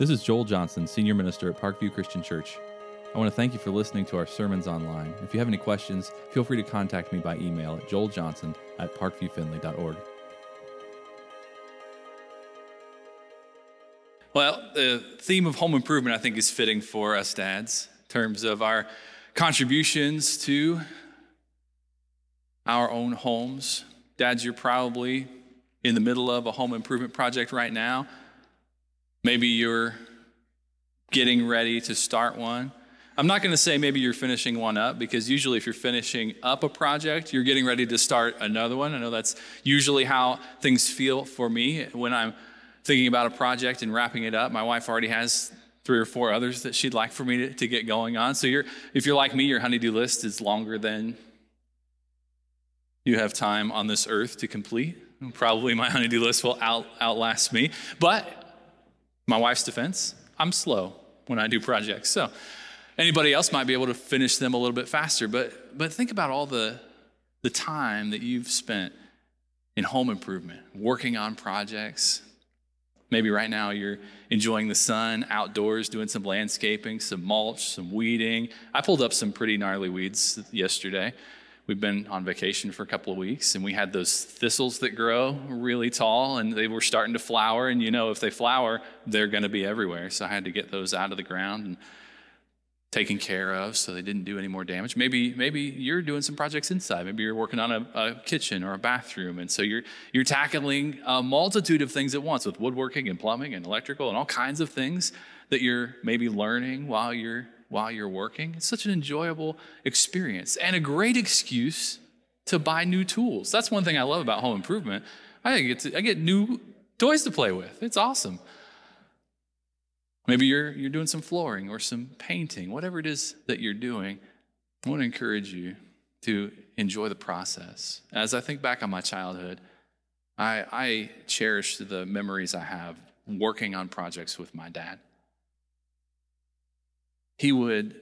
This is Joel Johnson, Senior Minister at Parkview Christian Church. I want to thank you for listening to our sermons online. If you have any questions, feel free to contact me by email at joeljohnson@parkviewfinley.org. Well, the theme of home improvement, I think, is fitting for us dads in terms of our contributions to our own homes. Dads, you're probably in the middle of a home improvement project right now. Maybe you're getting ready to start one. I'm not going to say maybe you're finishing one up, because usually if you're finishing up a project, you're getting ready to start another one. I know that's usually how things feel for me when I'm thinking about a project and wrapping it up. My wife already has 3 or 4 others that she'd like for me to get going on. So if you're like me, your honey-do list is longer than you have time on this earth to complete. Probably my honey-do list will outlast me. But my wife's defense, I'm slow when I do projects. So anybody else might be able to finish them a little bit faster. But think about all the time that you've spent in home improvement, working on projects. Maybe right now you're enjoying the sun outdoors, doing some landscaping, some mulch, some weeding. I pulled up some pretty gnarly weeds yesterday. We've been on vacation for a couple of weeks, and we had those thistles that grow really tall, and they were starting to flower. And if they flower, they're going to be everywhere. So I had to get those out of the ground and taken care of so they didn't do any more damage. Maybe you're doing some projects inside. Maybe you're working on a kitchen or a bathroom, and so you're tackling a multitude of things at once with woodworking and plumbing and electrical and all kinds of things that you're maybe learning while you're working. It's such an enjoyable experience and a great excuse to buy new tools. That's one thing I love about home improvement. I get new toys to play with. It's awesome. Maybe you're doing some flooring or some painting, whatever it is that you're doing. I want to encourage you to enjoy the process. As I think back on my childhood, I cherish the memories I have working on projects with my dad. He would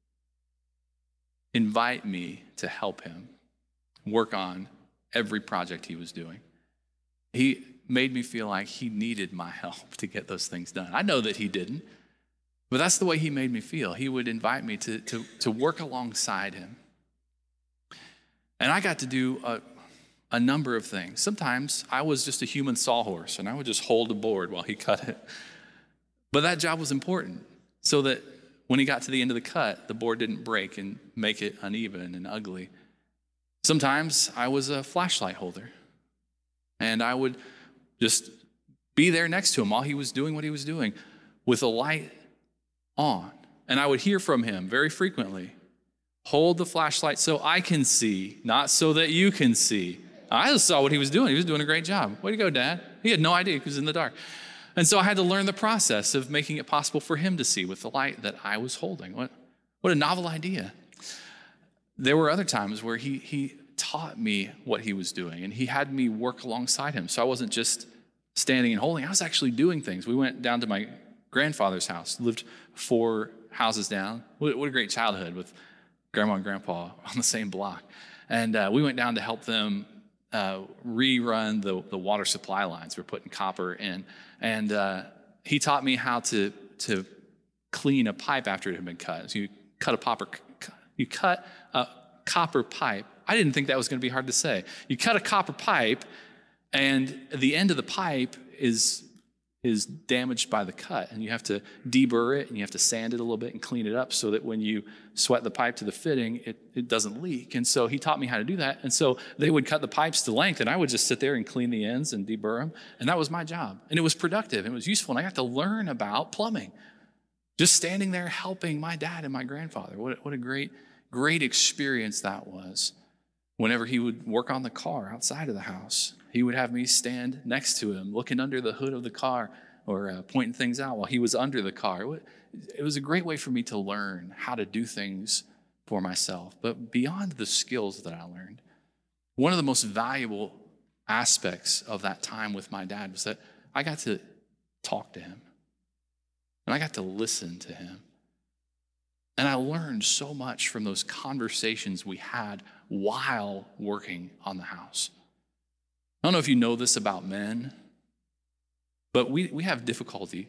invite me to help him work on every project he was doing. He made me feel like he needed my help to get those things done. I know that he didn't, but that's the way he made me feel. He would invite me to work alongside him. And I got to do a number of things. Sometimes I was just a human sawhorse, and I would just hold a board while he cut it. But that job was important, so that when he got to the end of the cut, the board didn't break and make it uneven and ugly. Sometimes I was a flashlight holder, and I would just be there next to him while he was doing what he was doing with a light on. And I would hear from him very frequently, "Hold the flashlight so I can see, not so that you can see." I just saw what he was doing. He was doing a great job. Way to go, Dad. He had no idea he was in the dark. And so I had to learn the process of making it possible for him to see with the light that I was holding. What a novel idea. There were other times where he taught me what he was doing, and he had me work alongside him. So I wasn't just standing and holding. I was actually doing things. We went down to my grandfather's house, lived 4 houses down. What a great childhood with Grandma and Grandpa on the same block. And we went down to help them rerun the water supply lines. We're putting copper in. And he taught me how to clean a pipe after it had been cut. So you cut a copper pipe. I didn't think that was going to be hard to say. You cut a copper pipe, and the end of the pipe is damaged by the cut, and you have to deburr it, and you have to sand it a little bit and clean it up so that when you sweat the pipe to the fitting, it doesn't leak. And so he taught me how to do that. And so they would cut the pipes to length, and I would just sit there and clean the ends and deburr them. And that was my job. And it was productive, and it was useful, and I got to learn about plumbing. Just standing there helping my dad and my grandfather. What a great experience that was. Whenever he would work on the car outside of the house, he would have me stand next to him, looking under the hood of the car or pointing things out while he was under the car. It was a great way for me to learn how to do things for myself. But beyond the skills that I learned, one of the most valuable aspects of that time with my dad was that I got to talk to him, and I got to listen to him. And I learned so much from those conversations we had while working on the house. I don't know if you know this about men, but we have difficulty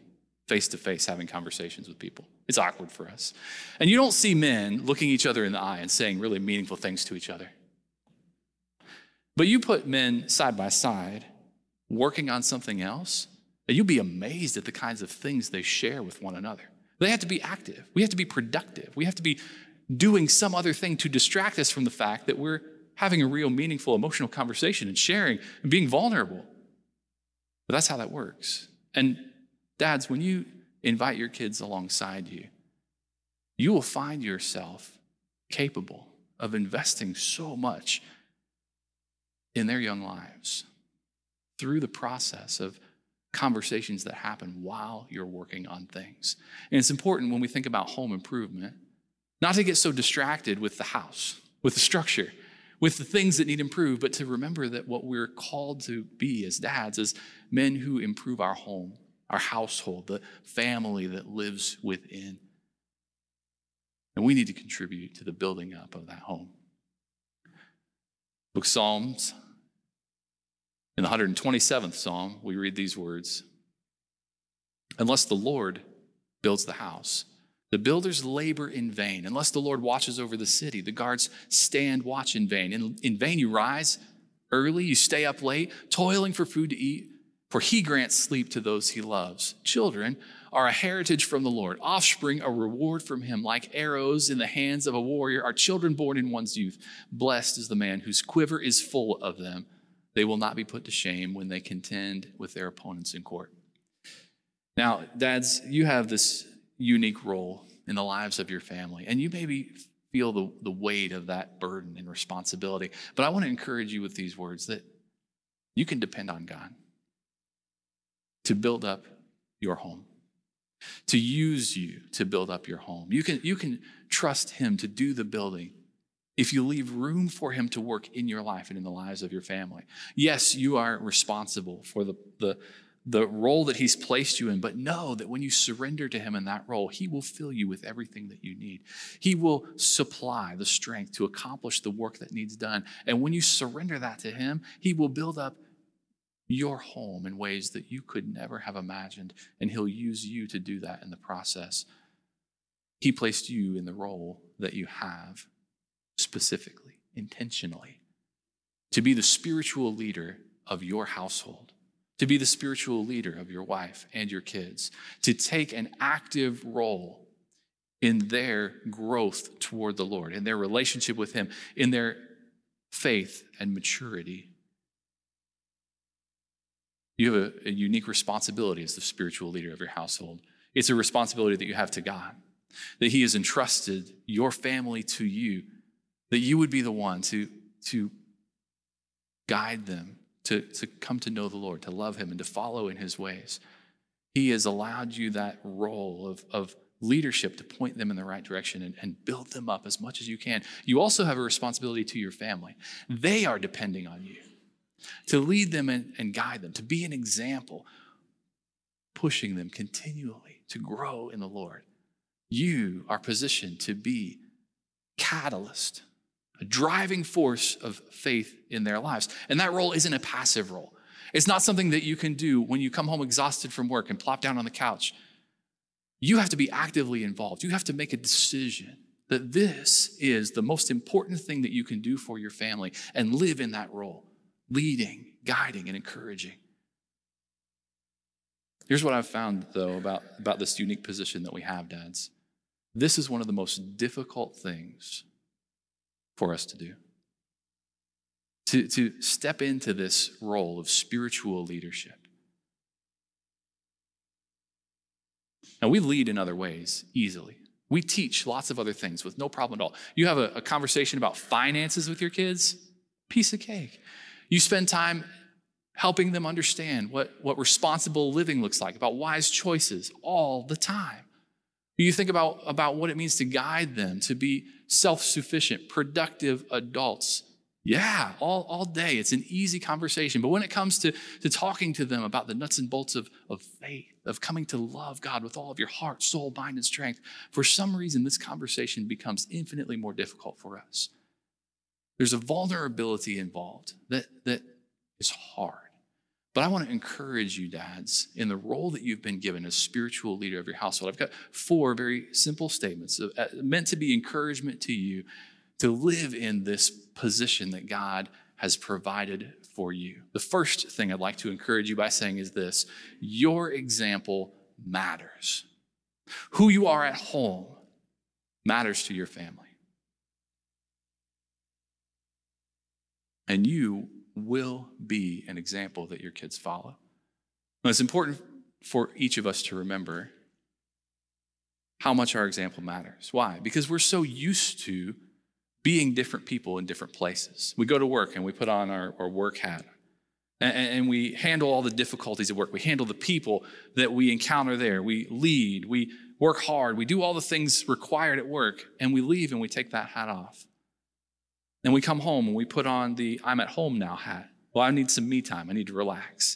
face-to-face having conversations with people. It's awkward for us. And you don't see men looking each other in the eye and saying really meaningful things to each other. But you put men side by side working on something else, and you'll be amazed at the kinds of things they share with one another. They have to be active. We have to be productive. We have to be doing some other thing to distract us from the fact that we're having a real meaningful emotional conversation and sharing and being vulnerable. But that's how that works. And dads, when you invite your kids alongside you, you will find yourself capable of investing so much in their young lives through the process of conversations that happen while you're working on things. And it's important when we think about home improvement, not to get so distracted with the house, with the structure, with the things that need improved, but to remember that what we're called to be as dads is men who improve our home, our household, the family that lives within. And we need to contribute to the building up of that home. Book Psalms, in the 127th Psalm, we read these words: unless the Lord builds the house, the builders labor in vain. Unless the Lord watches over the city, the guards stand watch in vain. In vain you rise early, you stay up late, toiling for food to eat, for he grants sleep to those he loves. Children are a heritage from the Lord, offspring a reward from him. Like arrows in the hands of a warrior are children born in one's youth. Blessed is the man whose quiver is full of them. They will not be put to shame when they contend with their opponents in court. Now, dads, you have this unique role in the lives of your family, and you maybe feel the weight of that burden and responsibility. But I want to encourage you with these words that you can depend on God to build up your home, to use you to build up your home. You can trust him to do the building if you leave room for him to work in your life and in the lives of your family. Yes, you are responsible for the role that he's placed you in, but know that when you surrender to him in that role, he will fill you with everything that you need. He will supply the strength to accomplish the work that needs done. And when you surrender that to him, he will build up your home in ways that you could never have imagined, and he'll use you to do that in the process. He placed you in the role that you have specifically, intentionally, to be the spiritual leader of your household, to be the spiritual leader of your wife and your kids, to take an active role in their growth toward the Lord, in their relationship with him, in their faith and maturity. You have a unique responsibility as the spiritual leader of your household. It's a responsibility that you have to God, that he has entrusted your family to you, that you would be the one to guide them, to come to know the Lord, to love him, and to follow in his ways. He has allowed you that role of leadership to point them in the right direction and build them up as much as you can. You also have a responsibility to your family. They are depending on you to lead them and guide them, to be an example, pushing them continually to grow in the Lord. You are positioned to be catalyst, a driving force of faith in their lives. And that role isn't a passive role. It's not something that you can do when you come home exhausted from work and plop down on the couch. You have to be actively involved. You have to make a decision that this is the most important thing that you can do for your family and live in that role, leading, guiding, and encouraging. Here's what I've found, though, about this unique position that we have, dads. This is one of the most difficult things for us to do. To step into this role of spiritual leadership. Now, we lead in other ways easily. We teach lots of other things with no problem at all. You have a conversation about finances with your kids, piece of cake. You spend time helping them understand what responsible living looks like, about wise choices all the time. You think about what it means to guide them, to be self-sufficient, productive adults. Yeah, all day. It's an easy conversation. But when it comes to talking to them about the nuts and bolts of faith, of coming to love God with all of your heart, soul, mind, and strength, for some reason, this conversation becomes infinitely more difficult for us. There's a vulnerability involved that is hard. But I want to encourage you, dads, in the role that you've been given as spiritual leader of your household. I've got 4 very simple statements meant to be encouragement to you to live in this position that God has provided for you. The first thing I'd like to encourage you by saying is this: your example matters. Who you are at home matters to your family. And you will be an example that your kids follow. Now, it's important for each of us to remember how much our example matters. Why? Because we're so used to being different people in different places. We go to work and we put on our work hat, and we handle all the difficulties at work. We handle the people that we encounter there. We lead, we work hard, we do all the things required at work, and we leave and we take that hat off. And we come home and we put on the I'm at home now hat. Well, I need some me time. I need to relax.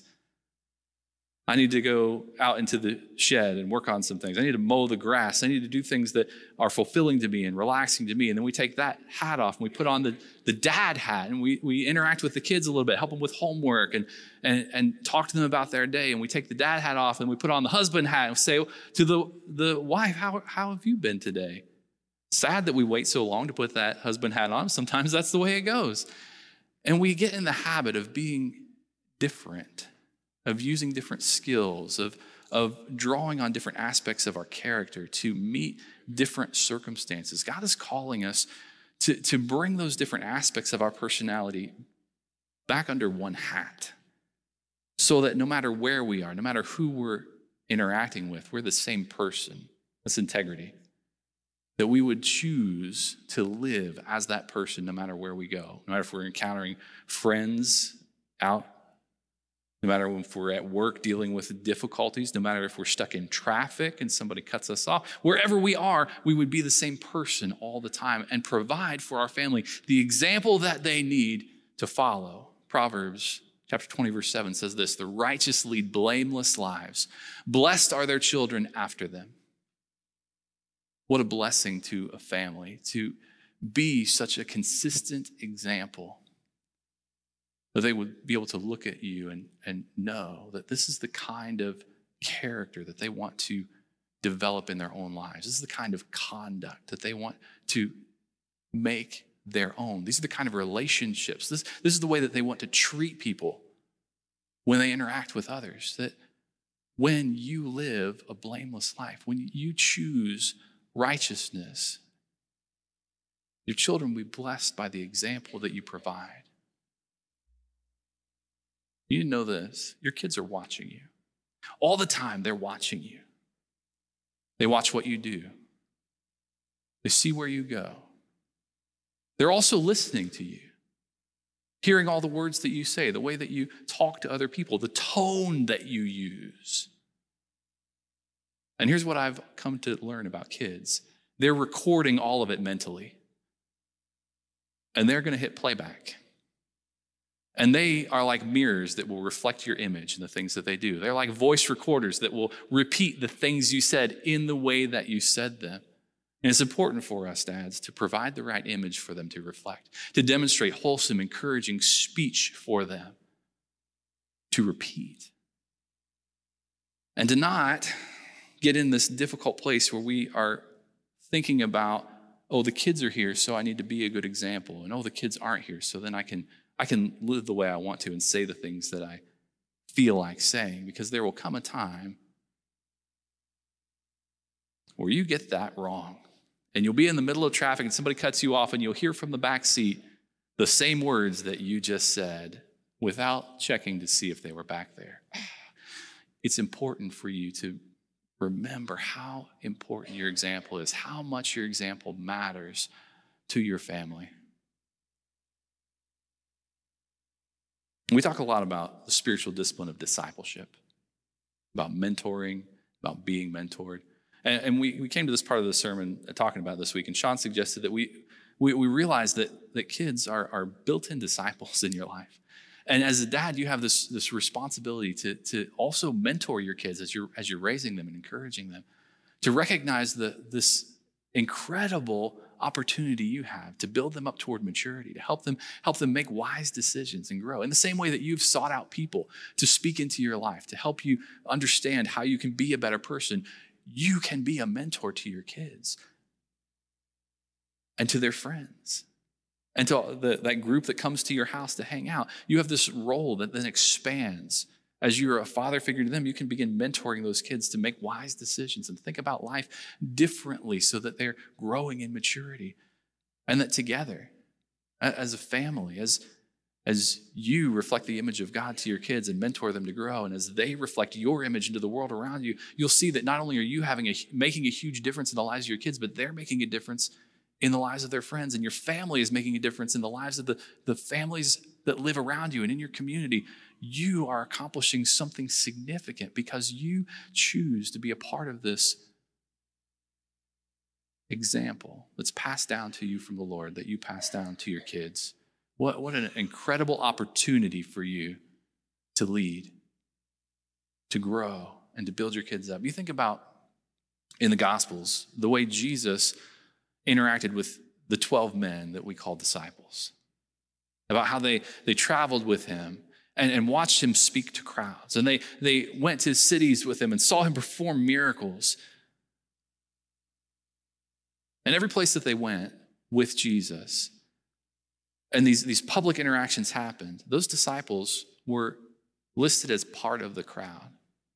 I need to go out into the shed and work on some things. I need to mow the grass. I need to do things that are fulfilling to me and relaxing to me. And then we take that hat off and we put on the dad hat, and we interact with the kids a little bit, help them with homework and talk to them about their day. And we take the dad hat off and we put on the husband hat and say to the wife, how have you been today? Sad that we wait so long to put that husband hat on. Sometimes that's the way it goes. And we get in the habit of being different, of using different skills, of drawing on different aspects of our character to meet different circumstances. God is calling us to bring those different aspects of our personality back under one hat, so that no matter where we are, no matter who we're interacting with, we're the same person. That's integrity. That we would choose to live as that person no matter where we go. No matter if we're encountering friends out, no matter if we're at work dealing with difficulties, no matter if we're stuck in traffic and somebody cuts us off, wherever we are, we would be the same person all the time and provide for our family the example that they need to follow. Proverbs chapter 20, verse 7 says this: the righteous lead blameless lives. Blessed are their children after them. What a blessing to a family to be such a consistent example, that they would be able to look at you and know that this is the kind of character that they want to develop in their own lives. This is the kind of conduct that they want to make their own. These are the kind of relationships. This is the way that they want to treat people when they interact with others. That when you live a blameless life, when you choose righteousness, your children will be blessed by the example that you provide. You know this. Your kids are watching you. All the time, they're watching you. They watch what you do. They see where you go. They're also listening to you, hearing all the words that you say, the way that you talk to other people, the tone that you use. And here's what I've come to learn about kids. They're recording all of it mentally. And they're going to hit playback. And they are like mirrors that will reflect your image and the things that they do. They're like voice recorders that will repeat the things you said in the way that you said them. And it's important for us, dads, to provide the right image for them to reflect, to demonstrate wholesome, encouraging speech for them to repeat. And to not get in this difficult place where we are thinking about, oh, the kids are here, so I need to be a good example. And oh, the kids aren't here, so then I can live the way I want to and say the things that I feel like saying, because there will come a time where you get that wrong. And you'll be in the middle of traffic and somebody cuts you off and you'll hear from the back seat the same words that you just said without checking to see if they were back there. It's important for you to remember how important your example is, how much your example matters to your family. We talk a lot about the spiritual discipline of discipleship, about mentoring, about being mentored. And we came to this part of the sermon talking about this week, and Sean suggested that we realize that kids are built-in disciples in your life. And as a dad, you have this responsibility to also mentor your kids as you're raising them and encouraging them, to recognize this incredible opportunity you have to build them up toward maturity, to help them make wise decisions and grow. In the same way that you've sought out people to speak into your life, to help you understand how you can be a better person, you can be a mentor to your kids and to their friends and to that group that comes to your house to hang out. You have this role that then expands. As you're a father figure to them, you can begin mentoring those kids to make wise decisions and think about life differently so that they're growing in maturity. And that together, as a family, as you reflect the image of God to your kids and mentor them to grow, and as they reflect your image into the world around you, you'll see that not only are you making a huge difference in the lives of your kids, but they're making a difference in the lives of their friends, and your family is making a difference in the lives of the families that live around you and in your community. You are accomplishing something significant because you choose to be a part of this example that's passed down to you from the Lord, that you pass down to your kids. What an incredible opportunity for you to lead, to grow, and to build your kids up. You think about in the Gospels, the way Jesus interacted with the 12 men that we call disciples, about how they traveled with him and watched him speak to crowds. And they went to cities with him and saw him perform miracles. And every place that they went with Jesus, and these public interactions happened, those disciples were listed as part of the crowd,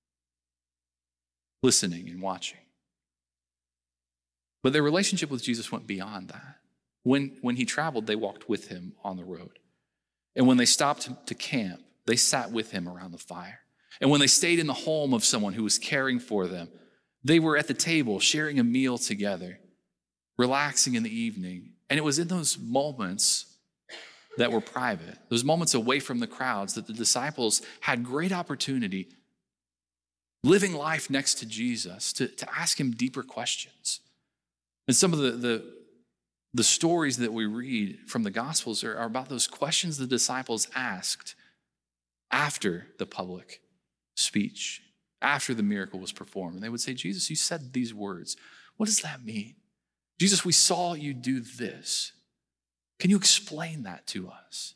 listening and watching. But their relationship with Jesus went beyond that. When he traveled, they walked with him on the road. And when they stopped to camp, they sat with him around the fire. And when they stayed in the home of someone who was caring for them, they were at the table sharing a meal together, relaxing in the evening. And it was in those moments that were private, those moments away from the crowds, that the disciples had great opportunity living life next to Jesus to ask him deeper questions. And some of the stories that we read from the Gospels are about those questions the disciples asked after the public speech, after the miracle was performed. And they would say, Jesus, you said these words. What does that mean? Jesus, we saw you do this. Can you explain that to us?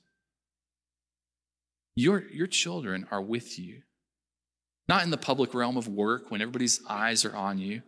Your children are with you, not in the public realm of work when everybody's eyes are on you.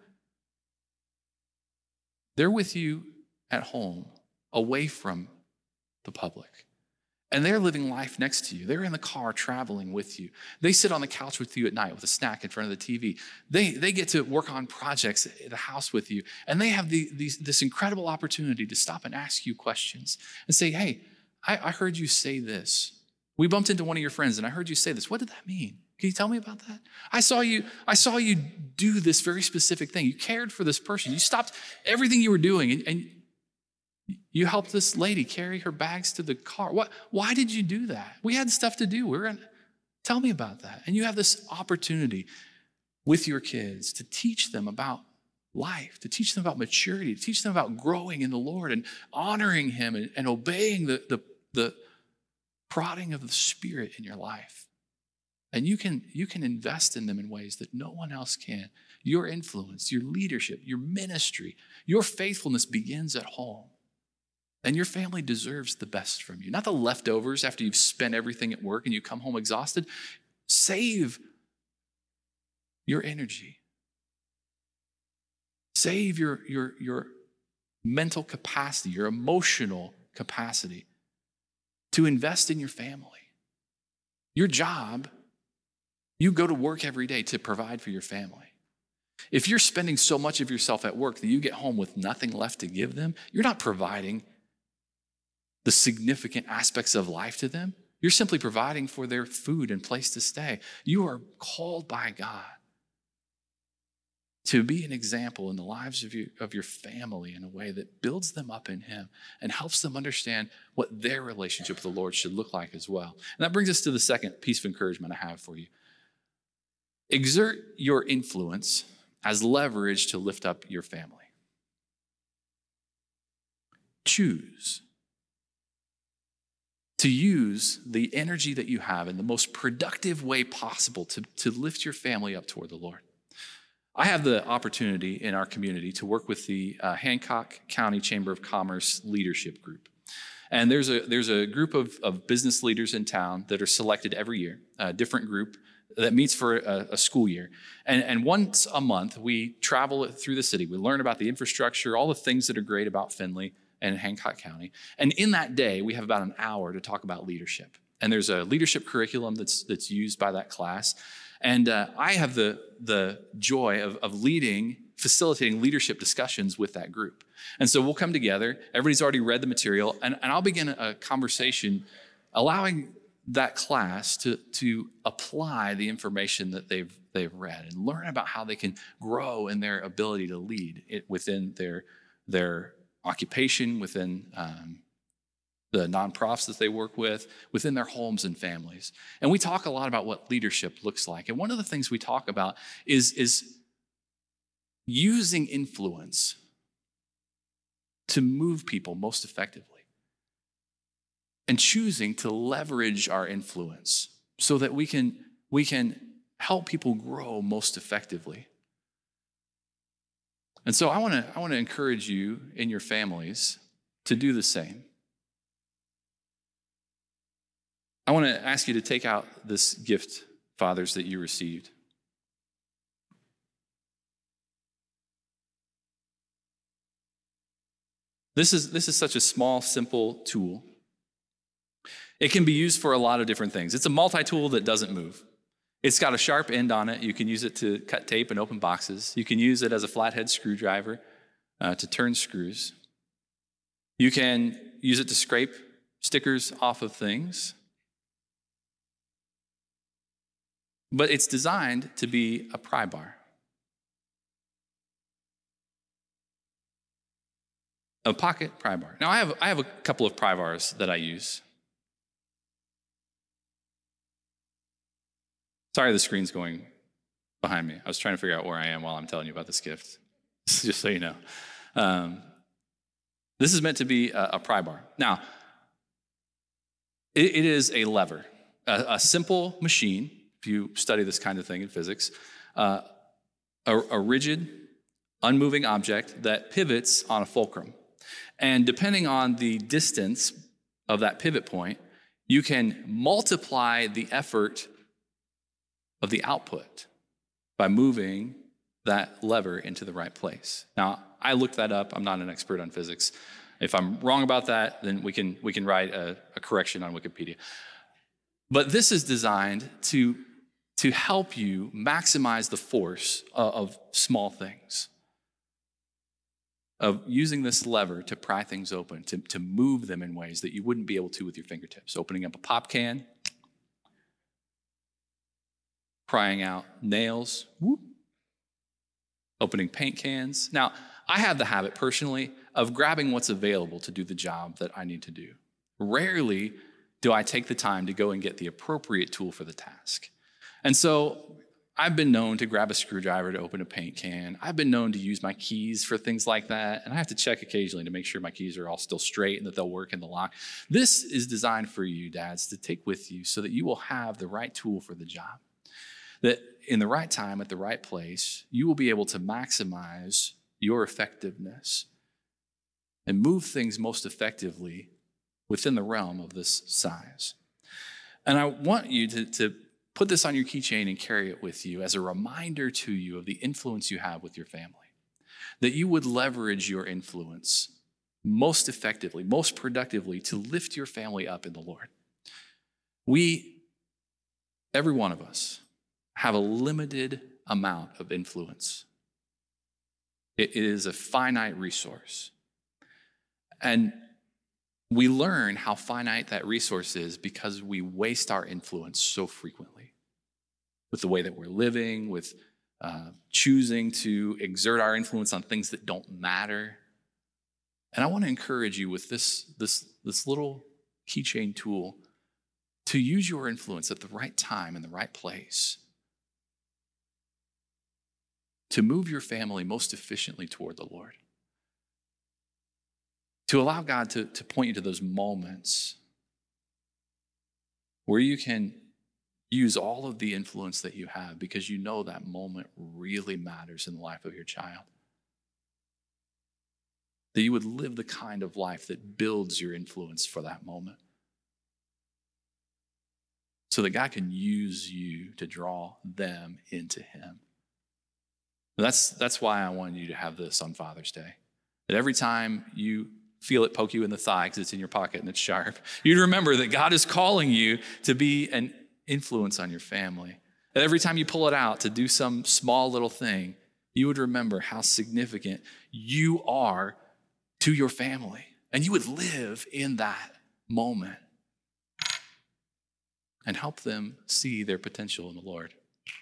They're with you at home, away from the public. And they're living life next to you. They're in the car traveling with you. They sit on the couch with you at night with a snack in front of the TV. They get to work on projects at the house with you. And they have this incredible opportunity to stop and ask you questions and say, hey, I heard you say this. We bumped into one of your friends and I heard you say this. What did that mean? Can you tell me about that? I saw you do this very specific thing. You cared for this person. You stopped everything you were doing and you helped this lady carry her bags to the car. Why did you do that? We had stuff to do. Tell me about that. And you have this opportunity with your kids to teach them about life, to teach them about maturity, to teach them about growing in the Lord and honoring him and obeying the prodding of the Spirit in your life. And you can invest in them in ways that no one else can. Your influence, your leadership, your ministry, your faithfulness begins at home. And your family deserves the best from you. Not the leftovers after you've spent everything at work and you come home exhausted. Save your energy. Save your mental capacity, your emotional capacity to invest in your family. Your job, you go to work every day to provide for your family. If you're spending so much of yourself at work that you get home with nothing left to give them, you're not providing the significant aspects of life to them. You're simply providing for their food and place to stay. You are called by God to be an example in the lives of your family in a way that builds them up in him and helps them understand what their relationship with the Lord should look like as well. And that brings us to the second piece of encouragement I have for you. Exert your influence as leverage to lift up your family. Choose to use the energy that you have in the most productive way possible to lift your family up toward the Lord. I have the opportunity in our community to work with the Hancock County Chamber of Commerce Leadership Group. And there's a group of business leaders in town that are selected every year, a different group that meets for a school year. And once a month, we travel through the city. We learn about the infrastructure, all the things that are great about Findlay and Hancock County. And in that day, we have about an hour to talk about leadership. And there's a leadership curriculum that's used by that class. And I have the joy of facilitating leadership discussions with that group. And so we'll come together, everybody's already read the material, and I'll begin a conversation allowing that class to apply the information that they've read and learn about how they can grow in their ability to lead within their occupation, within the nonprofits that they work with, within their homes and families. And we talk a lot about what leadership looks like. And one of the things we talk about is using influence to move people most effectively and choosing to leverage our influence so that we can help people grow most effectively. And so I want to encourage you in your families to do the same. I want to ask you to take out this gift, fathers, that you received. This is such a small, simple tool. It can be used for a lot of different things. It's a multi-tool that doesn't move. It's got a sharp end on it. You can use it to cut tape and open boxes. You can use it as a flathead screwdriver to turn screws. You can use it to scrape stickers off of things. But it's designed to be a pry bar. A pocket pry bar. Now, I have a couple of pry bars that I use. Sorry, the screen's going behind me. I was trying to figure out where I am while I'm telling you about this gift, just so you know. This is meant to be a pry bar. Now, it is a lever, a simple machine, if you study this kind of thing in physics, a rigid, unmoving object that pivots on a fulcrum. And depending on the distance of that pivot point, you can multiply the effort of the output by moving that lever into the right place. Now, I looked that up. I'm not an expert on physics. If I'm wrong about that, then we can write a correction on Wikipedia. But this is designed to help you maximize the force of small things, of using this lever to pry things open, to move them in ways that you wouldn't be able to with your fingertips. Opening up a pop can, prying out nails, whoop, opening paint cans. Now, I have the habit personally of grabbing what's available to do the job that I need to do. Rarely do I take the time to go and get the appropriate tool for the task. And so I've been known to grab a screwdriver to open a paint can. I've been known to use my keys for things like that. And I have to check occasionally to make sure my keys are all still straight and that they'll work in the lock. This is designed for you, dads, to take with you so that you will have the right tool for the job. That in the right time, at the right place, you will be able to maximize your effectiveness and move things most effectively within the realm of this size. And I want you to put this on your keychain and carry it with you as a reminder to you of the influence you have with your family. That you would leverage your influence most effectively, most productively to lift your family up in the Lord. Every one of us, have a limited amount of influence. It is a finite resource. And we learn how finite that resource is because we waste our influence so frequently with the way that we're living, with choosing to exert our influence on things that don't matter. And I want to encourage you with this little keychain tool to use your influence at the right time in the right place to move your family most efficiently toward the Lord. To allow God to point you to those moments where you can Use all of the influence that you have because you know that moment really matters in the life of your child. That you would live the kind of life that builds your influence for that moment. So that God can use you to draw them into him. That's why I wanted you to have this on Father's Day. That every time you feel it poke you in the thigh because it's in your pocket and it's sharp, you'd remember that God is calling you to be an influence on your family. That every time you pull it out to do some small little thing, you would remember how significant you are to your family. And you would live in that moment and help them see their potential in the Lord.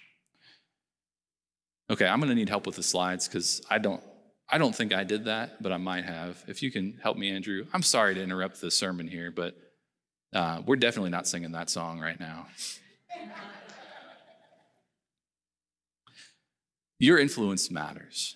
Okay, I'm going to need help with the slides because I don't think I did that, but I might have. If you can help me, Andrew. I'm sorry to interrupt the sermon here, but we're definitely not singing that song right now. Your influence matters.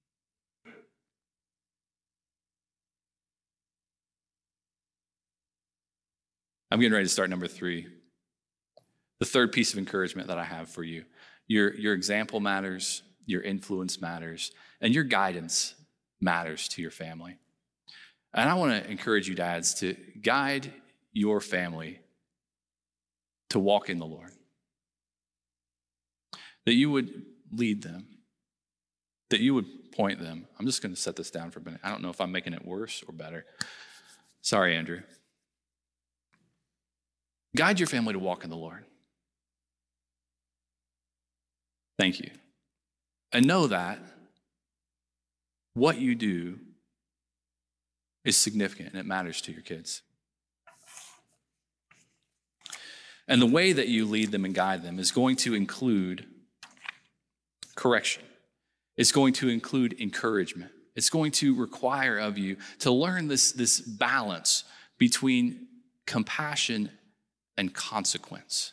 I'm getting ready to start number 3. The third piece of encouragement that I have for you. Your example matters, your influence matters, and your guidance matters to your family. And I want to encourage you, dads, to guide your family to walk in the Lord. That you would lead them, that you would point them. I'm just going to set this down for a minute. I don't know if I'm making it worse or better. Sorry, Andrew. Guide your family to walk in the Lord. Thank you. And know that what you do is significant and it matters to your kids. And the way that you lead them and guide them is going to include correction. It's going to include encouragement. It's going to require of you to learn this balance between compassion and consequence.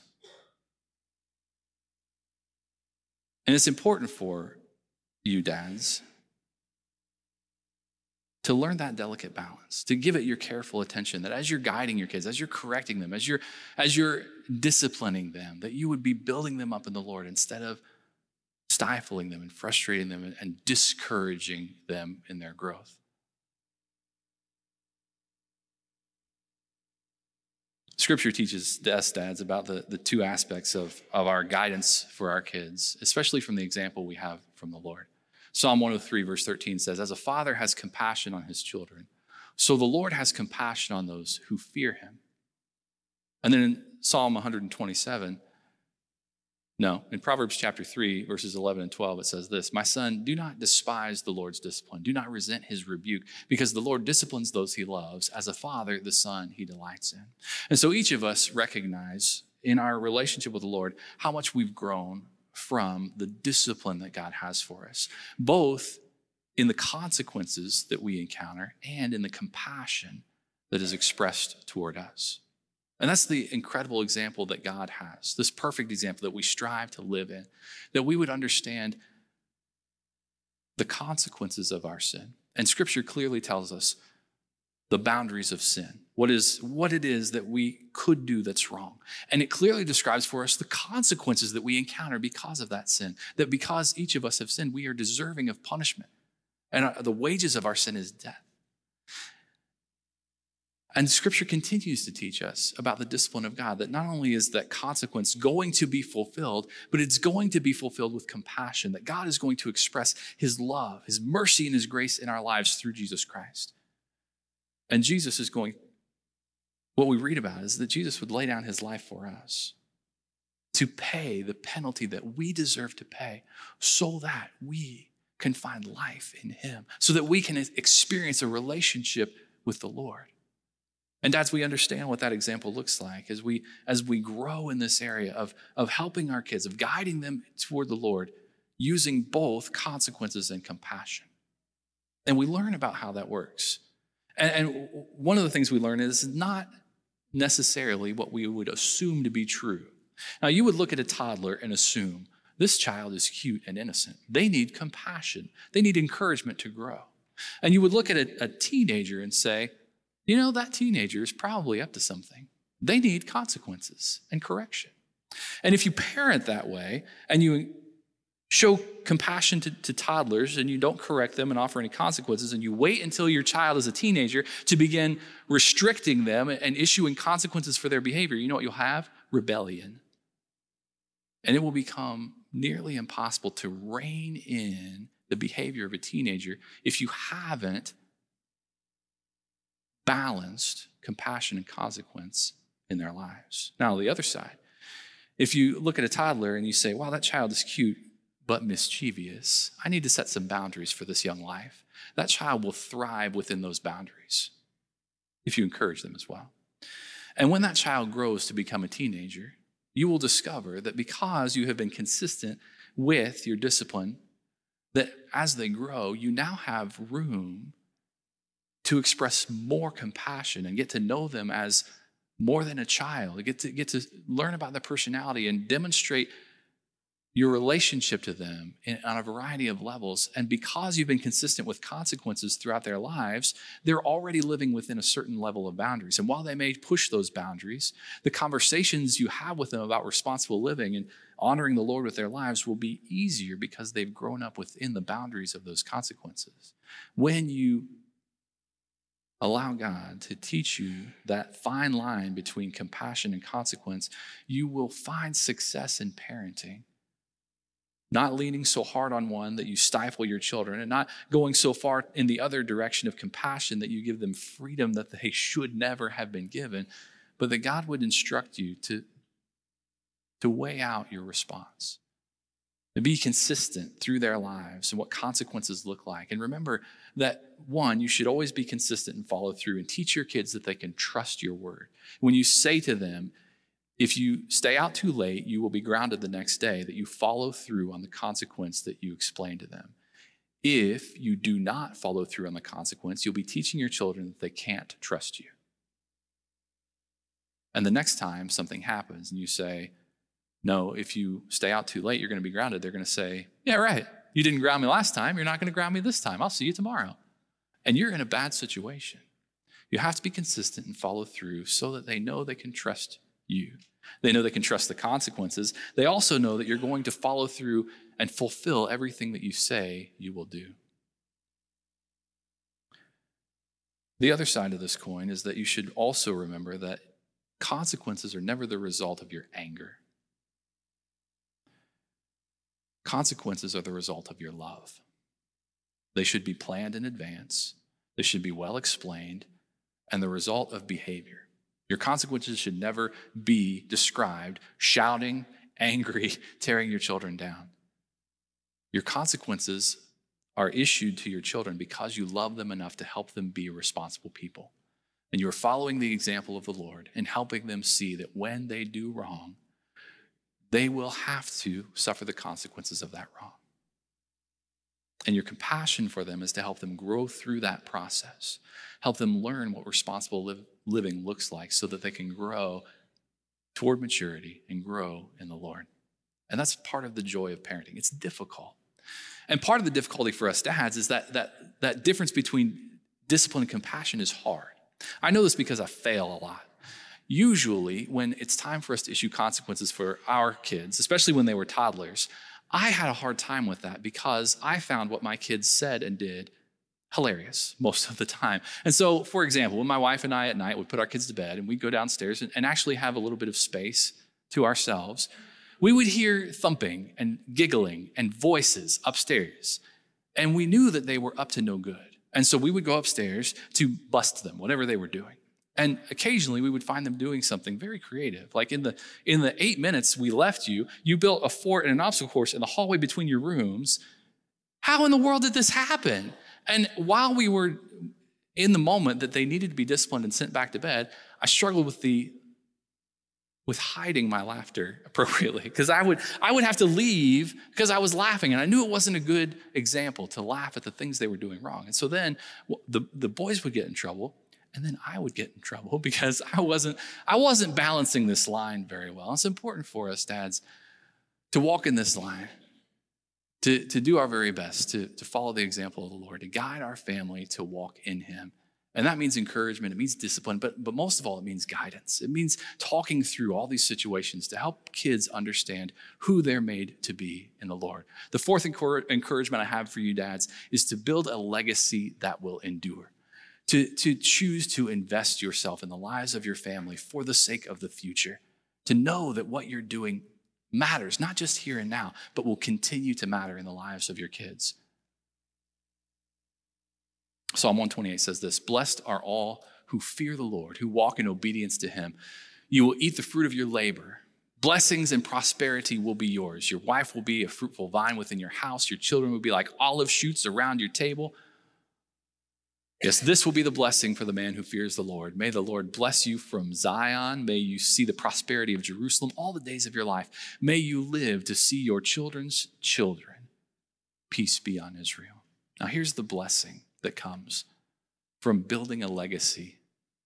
And it's important for you, dads, to learn that delicate balance, to give it your careful attention, that as you're guiding your kids, as you're correcting them, as you're disciplining them, that you would be building them up in the Lord instead of stifling them and frustrating them and discouraging them in their growth. Scripture teaches us, dads, about the two aspects of our guidance for our kids, especially from the example we have from the Lord. Psalm 103, verse 13 says, "As a father has compassion on his children, so the Lord has compassion on those who fear him." And then in Psalm 127, in Proverbs chapter 3, verses 11 and 12, it says this, "My son, do not despise the Lord's discipline. Do not resent his rebuke, because the Lord disciplines those he loves. As a father, the son he delights in." And so each of us recognize in our relationship with the Lord how much we've grown from the discipline that God has for us, both in the consequences that we encounter and in the compassion that is expressed toward us. And that's the incredible example that God has, this perfect example that we strive to live in, that we would understand the consequences of our sin. And Scripture clearly tells us the boundaries of sin, what it is that we could do that's wrong. And it clearly describes for us the consequences that we encounter because of that sin, that because each of us have sinned, we are deserving of punishment. And the wages of our sin is death. And Scripture continues to teach us about the discipline of God, that not only is that consequence going to be fulfilled, but it's going to be fulfilled with compassion, that God is going to express his love, his mercy, and his grace in our lives through Jesus Christ. And what we read about is that Jesus would lay down his life for us to pay the penalty that we deserve to pay so that we can find life in him, so that we can experience a relationship with the Lord. And dads, we understand what that example looks like as we grow in this area of helping our kids, of guiding them toward the Lord, using both consequences and compassion. And we learn about how that works. And one of the things we learn is not necessarily what we would assume to be true. Now, you would look at a toddler and assume this child is cute and innocent. They need compassion. They need encouragement to grow. And you would look at a teenager and say, that teenager is probably up to something. They need consequences and correction. And if you parent that way and you show compassion to toddlers and you don't correct them and offer any consequences, and you wait until your child is a teenager to begin restricting them and issuing consequences for their behavior, you know what you'll have? Rebellion. And it will become nearly impossible to rein in the behavior of a teenager if you haven't balanced compassion and consequence in their lives. Now, on the other side, if you look at a toddler and you say, wow, that child is cute but mischievous, I need to set some boundaries for this young life. That child will thrive within those boundaries if you encourage them as well. And when that child grows to become a teenager, you will discover that because you have been consistent with your discipline, that as they grow, you now have room to express more compassion and get to know them as more than a child, get to learn about their personality and demonstrate your relationship to them on a variety of levels. And because you've been consistent with consequences throughout their lives, they're already living within a certain level of boundaries. And while they may push those boundaries, the conversations you have with them about responsible living and honoring the Lord with their lives will be easier because they've grown up within the boundaries of those consequences. When you allow God to teach you that fine line between compassion and consequence, you will find success in parenting. Not leaning so hard on one that you stifle your children, and not going so far in the other direction of compassion that you give them freedom that they should never have been given, but that God would instruct you to weigh out your response, to be consistent through their lives and what consequences look like. And remember that, one, you should always be consistent and follow through and teach your kids that they can trust your word. When you say to them, if you stay out too late, you will be grounded the next day, that you follow through on the consequence that you explain to them. If you do not follow through on the consequence, you'll be teaching your children that they can't trust you. And the next time something happens and you say, no, if you stay out too late, you're going to be grounded, they're going to say, yeah, right. You didn't ground me last time. You're not going to ground me this time. I'll see you tomorrow. And you're in a bad situation. You have to be consistent and follow through so that they know they can trust you. They know they can trust the consequences. They also know that you're going to follow through and fulfill everything that you say you will do. The other side of this coin is that you should also remember that consequences are never the result of your anger. Consequences are the result of your love. They should be planned in advance. They should be well explained and the result of behavior. Your consequences should never be described shouting, angry, tearing your children down. Your consequences are issued to your children because you love them enough to help them be responsible people. And you are following the example of the Lord and helping them see that when they do wrong, they will have to suffer the consequences of that wrong. And your compassion for them is to help them grow through that process, help them learn what responsible living looks like so that they can grow toward maturity and grow in the Lord. And that's part of the joy of parenting. It's difficult. And part of the difficulty for us dads is that difference between discipline and compassion is hard. I know this because I fail a lot. Usually, when it's time for us to issue consequences for our kids, especially when they were toddlers, I had a hard time with that because I found what my kids said and did hilarious most of the time. And so, for example, when my wife and I at night would put our kids to bed and we'd go downstairs and actually have a little bit of space to ourselves, we would hear thumping and giggling and voices upstairs. And we knew that they were up to no good. And so we would go upstairs to bust them, whatever they were doing. And occasionally we would find them doing something very creative. Like in the 8 minutes we left you, you built a fort and an obstacle course in the hallway between your rooms. How in the world did this happen? And while we were in the moment that they needed to be disciplined and sent back to bed, I struggled with hiding my laughter appropriately, because I would have to leave because I was laughing, and I knew it wasn't a good example to laugh at the things they were doing wrong. And so then the boys would get in trouble, and then I would get in trouble because I wasn't balancing this line very well. It's important for us, dads, to walk in this line, to do our very best, to follow the example of the Lord, to guide our family to walk in him. And that means encouragement, it means discipline, but most of all, it means guidance. It means talking through all these situations to help kids understand who they're made to be in the Lord. The fourth encouragement I have for you dads is to build a legacy that will endure. To choose to invest yourself in the lives of your family for the sake of the future. To know that what you're doing matters, not just here and now, but will continue to matter in the lives of your kids. Psalm 128 says this, "Blessed are all who fear the Lord, who walk in obedience to him. You will eat the fruit of your labor. Blessings and prosperity will be yours. Your wife will be a fruitful vine within your house. Your children will be like olive shoots around your table. Yes, this will be the blessing for the man who fears the Lord. May the Lord bless you from Zion. May you see the prosperity of Jerusalem all the days of your life. May you live to see your children's children. Peace be on Israel." Now here's the blessing that comes from building a legacy.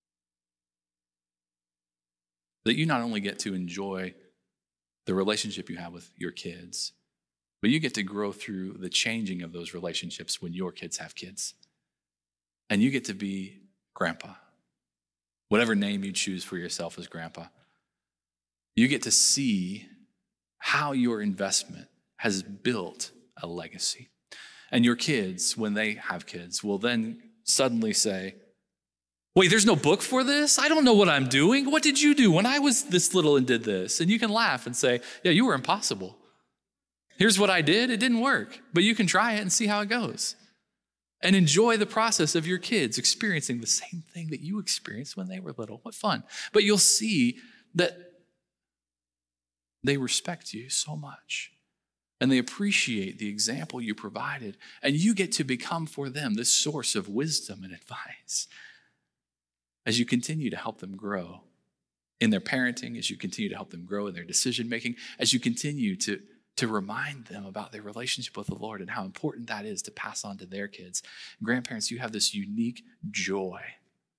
That you not only get to enjoy the relationship you have with your kids, but you get to grow through the changing of those relationships when your kids have kids. And you get to be grandpa. Whatever name you choose for yourself as grandpa. You get to see how your investment has built a legacy. And your kids, when they have kids, will then suddenly say, "Wait, there's no book for this? I don't know what I'm doing. What did you do when I was this little and did this?" And you can laugh and say, "Yeah, you were impossible. Here's what I did. It didn't work. But you can try it and see how it goes." And enjoy the process of your kids experiencing the same thing that you experienced when they were little. What fun. But you'll see that they respect you so much. And they appreciate the example you provided. And you get to become for them this source of wisdom and advice as you continue to help them grow in their parenting, as you continue to help them grow in their decision making, as you continue to remind them about their relationship with the Lord and how important that is to pass on to their kids. Grandparents, you have this unique joy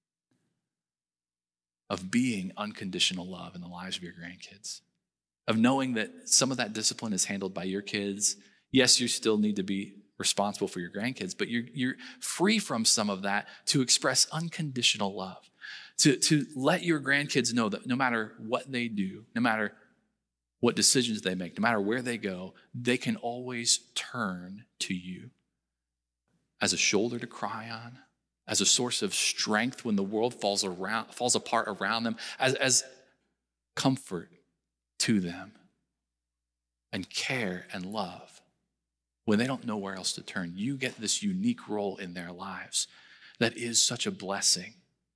of being unconditional love in the lives of your grandkids. Of knowing that some of that discipline is handled by your kids. Yes, you still need to be responsible for your grandkids, but you're free from some of that to express unconditional love. To let your grandkids know that no matter what they do, no matter what decisions they make, no matter where they go, they can always turn to you as a shoulder to cry on, as a source of strength when the world falls apart around them, as comfort to them, and care and love when they don't know where else to turn. You get this unique role in their lives that is such a blessing.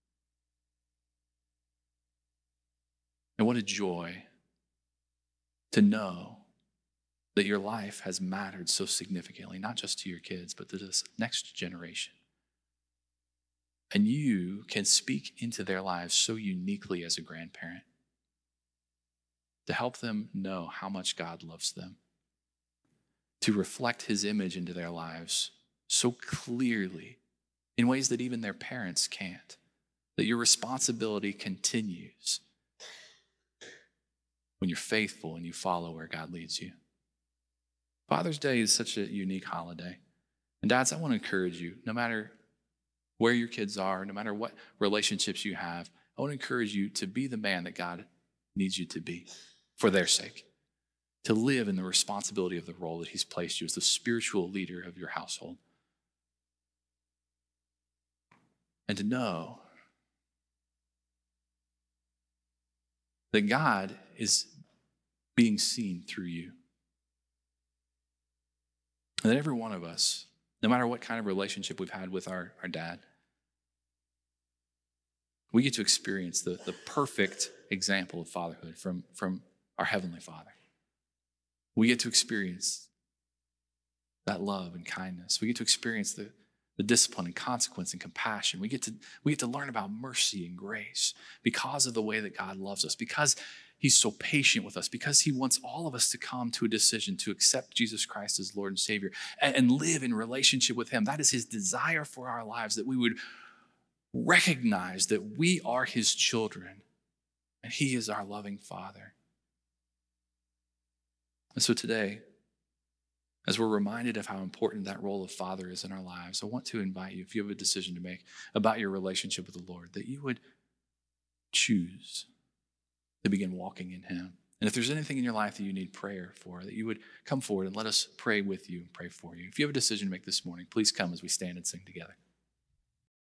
And what a joy to know that your life has mattered so significantly, not just to your kids, but to this next generation. And you can speak into their lives so uniquely as a grandparent to help them know how much God loves them, to reflect his image into their lives so clearly in ways that even their parents can't, that your responsibility continues when you're faithful and you follow where God leads you. Father's Day is such a unique holiday. And dads, I want to encourage you, no matter where your kids are, no matter what relationships you have, I want to encourage you to be the man that God needs you to be for their sake, to live in the responsibility of the role that he's placed you as the spiritual leader of your household. And to know that God is being seen through you. And that every one of us, no matter what kind of relationship we've had with our dad, we get to experience the perfect example of fatherhood from our Heavenly Father. We get to experience that love and kindness. We get to experience the discipline and consequence and compassion. We get to learn about mercy and grace because of the way that God loves us, because he's so patient with us, because he wants all of us to come to a decision to accept Jesus Christ as Lord and Savior and live in relationship with him. That is his desire for our lives, that we would recognize that we are his children and he is our loving Father. And so today, As we're reminded of how important that role of father is in our lives, I want to invite you, if you have a decision to make about your relationship with the Lord, that you would choose to begin walking in him. And if there's anything in your life that you need prayer for, that you would come forward and let us pray with you and pray for you. If you have a decision to make this morning, please come as we stand and sing together.